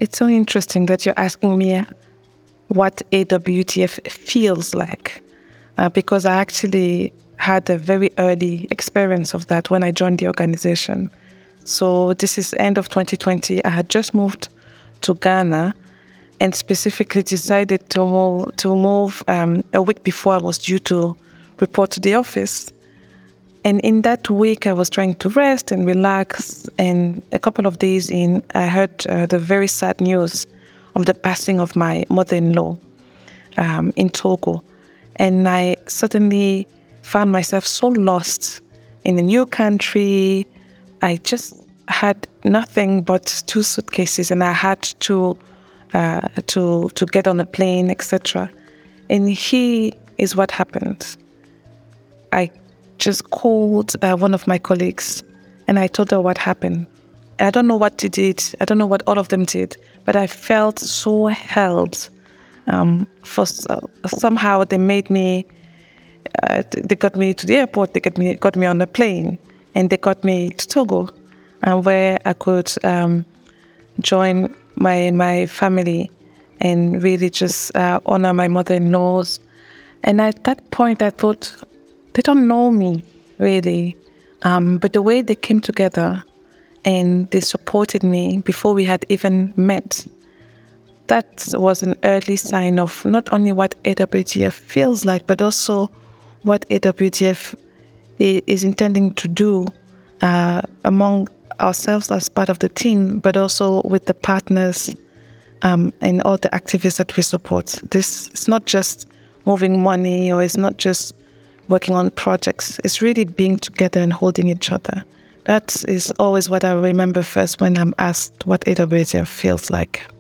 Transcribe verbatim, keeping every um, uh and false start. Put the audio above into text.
It's so interesting that you're asking me what A W T F feels like, uh, because I actually had a very early experience of that when I joined the organization. So this is end of twenty twenty. I had just moved to Ghana and specifically decided to move, to move um, a week before I was due to report to the office. And in that week, I was trying to rest and relax. And a couple of days in, I heard uh, the very sad news of the passing of my mother-in-law um, in Togo. And I suddenly found myself so lost in a new country. I just had nothing but two suitcases, and I had to uh, to to get on a plane, et cetera. And here is what happened. I just called uh, one of my colleagues, and I told her what happened. I don't know what they did. I don't know what all of them did, but I felt so held. Um, for uh, somehow they made me. Uh, they got me to the airport. They got me got me on a plane, and they got me to Togo, uh, where I could um, join my my family and really just uh, honor my mother-in-laws. And at that point, I thought, they don't know me really, um, but the way they came together and they supported me before we had even met, that was an early sign of not only what A W T F feels like, but also what A W T F is intending to do uh, among ourselves as part of the team, but also with the partners um, and all the activists that we support. This is not just moving money, or it's not just working on projects. It's really being together and holding each other. That is always what I remember first when I'm asked what A W T F feels like.